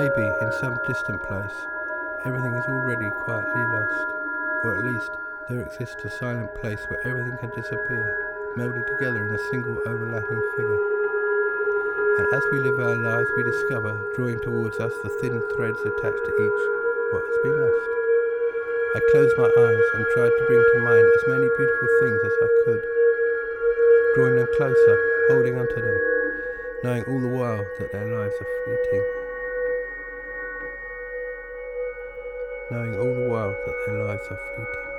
maybe in some distant place, everything is already quietly lost, or at least there exists a silent place where everything can disappear, melded together in a single overlapping figure. And as we live our lives, we discover, drawing towards us the thin threads attached to each, what has been lost. I closed my eyes and tried to bring to mind as many beautiful things as I could, drawing them closer, holding onto them, knowing all the while that their lives are fleeting. Knowing all the while that their lives are fleeting.